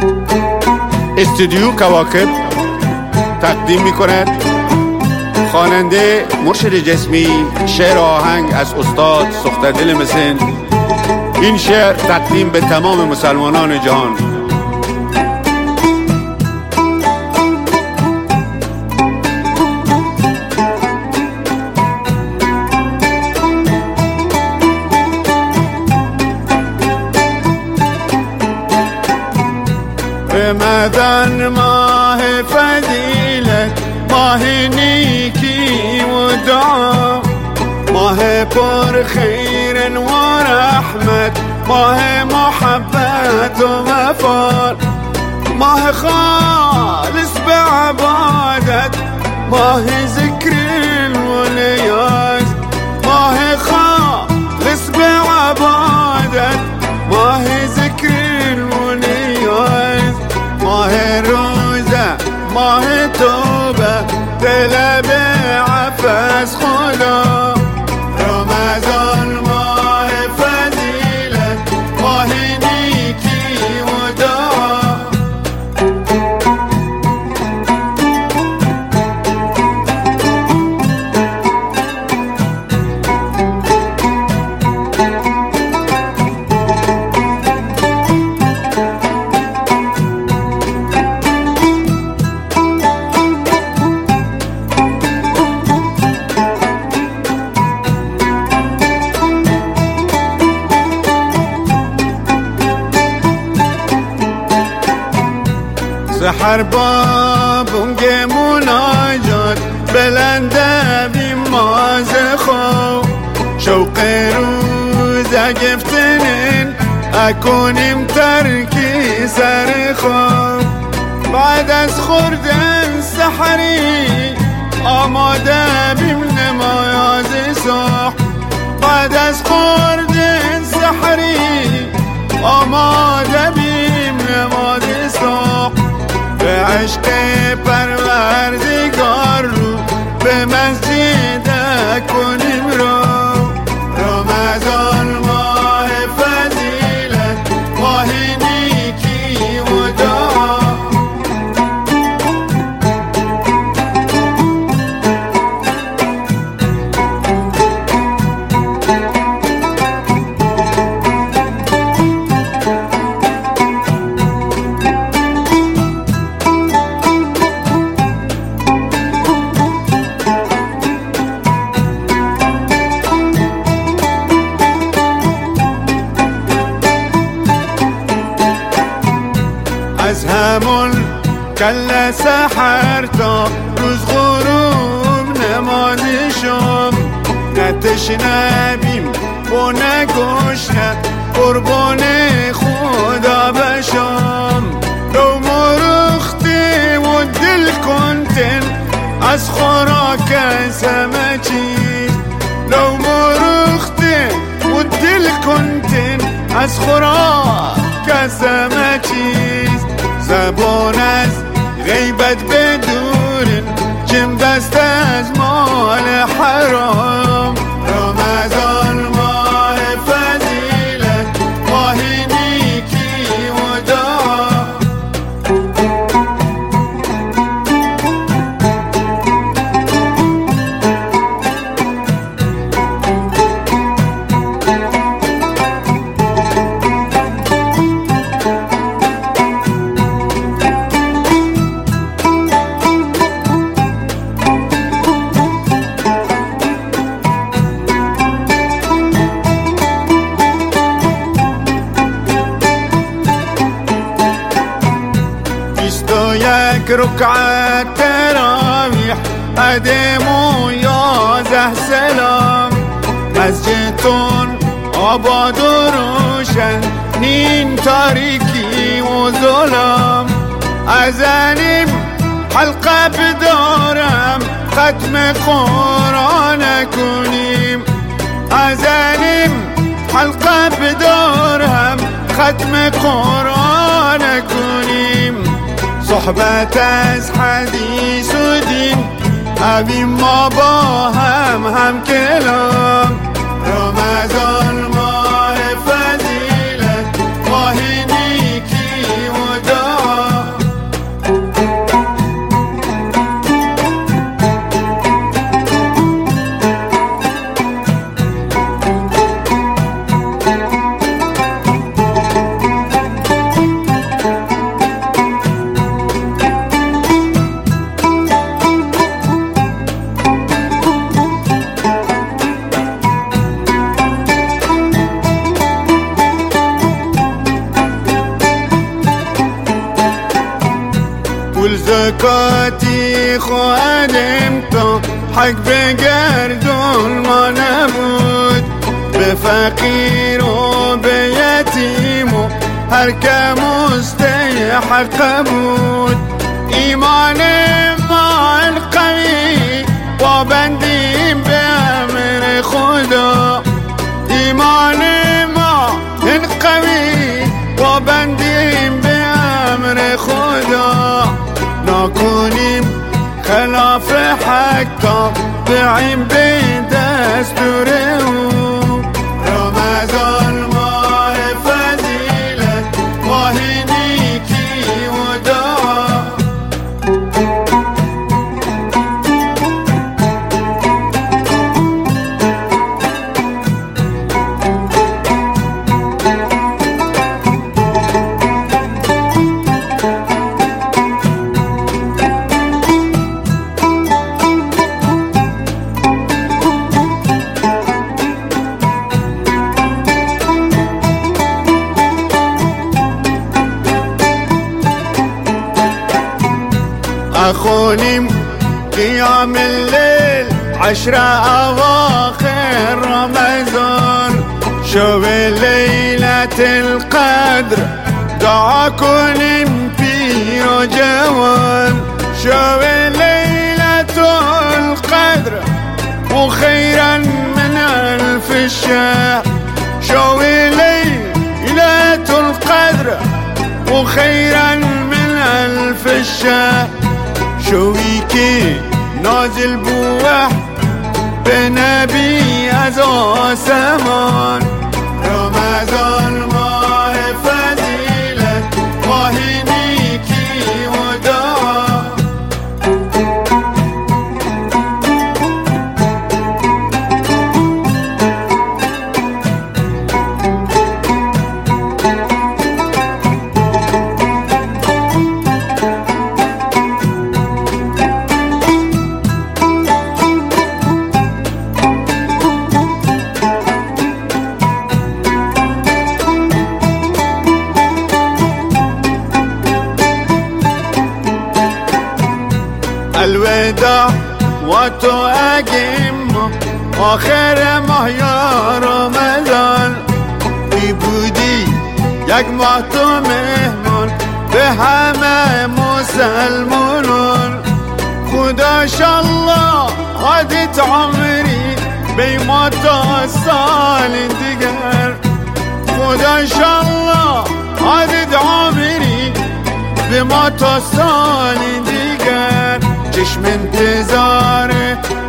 استودیو کواکب تقدیم می‌کند خواننده مرشد جسمی شعر آهنگ از استاد سختدل مسن. این شعر تقدیم به تمام مسلمانان جهان. رمضان ماه فضیلت، ماه نیکی و دعا، ماه پر خیر و رحمت، ماه محبت و وفا، ماه خالص به عبادت، ماه ذکر و نیاز، ماه خالص به عبادت، ماه ذکر و نیاز، ماه روزه، ماه توبه، طلب عفو از خدا. رمضان ماه فضیلت، ماه نیکی و دعا. سحر با بونگ مناجات بلنده بیماز خو، شوق روزه گفتنین اکنیم ترکی سر خو. بعد از خوردن سحری آماده بیم نماز صبح، بعد از خوردن سحری آماده بیم نماز صبح. به عشق پروردگار رو به مسجد کنیم رو. رمضان ماه فضیلت، ماه نیکی و دعا. از همون کل سحر تا روز غروب نماز شم، نه تشنه بیم و نه گشنه قربان خدا بشم. رو مرختی و دل کنتن از خوراک همه چیز، رو مرختی و دل کنتن از خوراک همه چیز. زبان از غیبت بدورن، جم دست از مال حرام. رمضان ماه فضیلت، ماه نیکی و دعا. یک رکعت تراویح قدم و 11 سلام. مسجدتون آباد و روشن، نین تاریکی و ظلام. ازنیم حلقه بدارم، ختم قرآن کنیم. ازنیم حلقه بدارم، ختم قرآن کنیم. صحبت از حدیث و دین، اویم ما با هم کلام. رمضان ماه فضیلت، ماه نیکی و دعا. دکاتی خواهدم تا حق بگردون ما نبود، به فقیر و به یتیم و هر که مستحق بود. ایمان ما القوی وابندیم به امر خدا، ایمان ما القوی وابندیم به امر خدا. نکنیم خلاف حق بعیم به دستور او. رمضان ماه فضیلت ماه نیکی و دعا. أخونم قيام الليل 10 أواخر رمضان، شوف ليلة القدر دعا كونم بير وجوان. شوف ليلة القدر وخيرا من 1000 الشهر. شوف ليلة القدر وخيرا من 1000 الشهر. شوی که نازل بوح به نبی از آسمان. رمضان ماه فضیلت ماه نیکی و دعا. الوداع و تو اگیم آخر ماه یا رمضان. بی بودی یک ماه تو مهمان به همه مسلمانان. خدا شالله عادت عمری بی ما تا سال دیگر. خدا شالله عادت عمری به ما تا سال دیگر. چشم انتظار